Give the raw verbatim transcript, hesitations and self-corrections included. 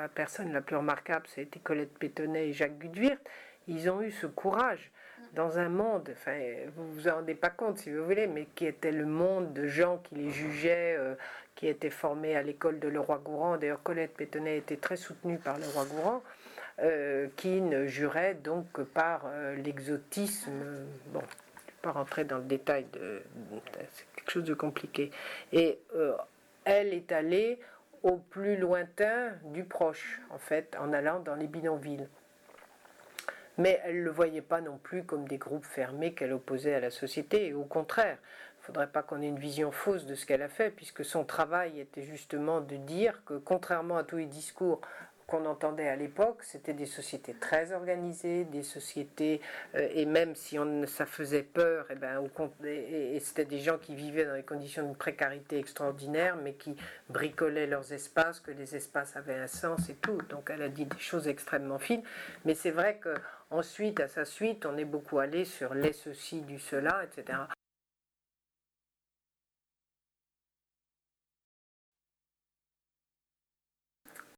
la personne la plus remarquable, c'était Colette Pétonnet et Jacques Gudwirth. Ils ont eu ce courage dans un monde, enfin, vous vous en rendez pas compte si vous voulez, mais qui était le monde de gens qui les jugeaient, euh, qui étaient formés à l'école de Leroi-Gourhan. D'ailleurs, Colette Pétonnet était très soutenue par Leroi-Gourhan, euh, qui ne jurait donc que par euh, l'exotisme. Bon, je ne vais pas rentrer dans le détail, de, c'est quelque chose de compliqué. Et euh, elle est allée au plus lointain du proche, en fait, en allant dans les bidonvilles. Mais elle ne le voyait pas non plus comme des groupes fermés qu'elle opposait à la société, et au contraire, il ne faudrait pas qu'on ait une vision fausse de ce qu'elle a fait, puisque son travail était justement de dire que, contrairement à tous les discours qu'on entendait à l'époque, c'était des sociétés très organisées, des sociétés, euh, et même si on, ça faisait peur, et, ben, et, et c'était des gens qui vivaient dans des conditions de précarité extraordinaires, mais qui bricolaient leurs espaces, que les espaces avaient un sens et tout. Donc elle a dit des choses extrêmement fines, mais c'est vrai qu'ensuite, à sa suite, on est beaucoup allé sur les ceci, du cela, et cetera.